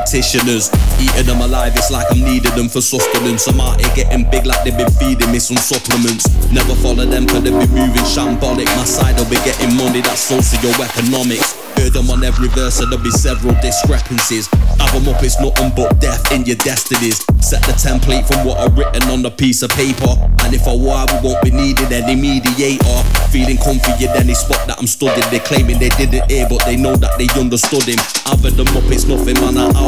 practitioners. Eating them alive, it's like I'm needing them for sustenance. I'm out here getting big like they've been feeding me some supplements. Never follow them cause they be moving shambolic. My side will be getting money, that's socio-economics. Heard them on every verse, so there'll be several discrepancies. Have them up, it's nothing but death in your destinies. Set the template from what I've written on a piece of paper. And if I were, we won't be needing any mediator. Feeling comfy in any spot that I'm studying. They claiming they didn't hear, but they know that they understood him. Having them up, it's nothing, man.